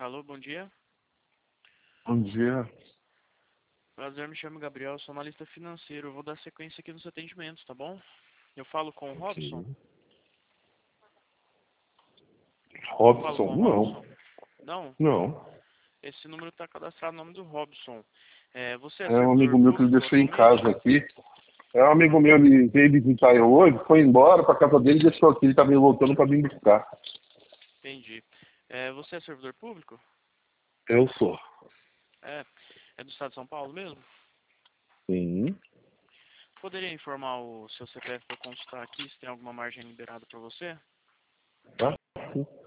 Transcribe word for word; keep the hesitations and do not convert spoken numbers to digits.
Alô, bom dia. Bom dia. Prazer, me chamo Gabriel, sou analista financeiro. Eu vou dar sequência aqui nos atendimentos, tá bom? Eu falo com o Robson? Ok. Eu falo Robson? com o Não. Robson? Não? Não. Esse número está cadastrado no nome do Robson. É, você é É um amigo servidor meu que ele público deixou em atualmente? casa aqui. É um amigo meu, ele veio visitar eu hoje, foi embora pra casa dele e deixou aqui. Ele tá me voltando pra vir buscar. Entendi. É, você é servidor público? Eu sou. É. É do estado de São Paulo mesmo? Sim. Poderia informar o seu C P F para eu consultar aqui se tem alguma margem liberada para você? Tá?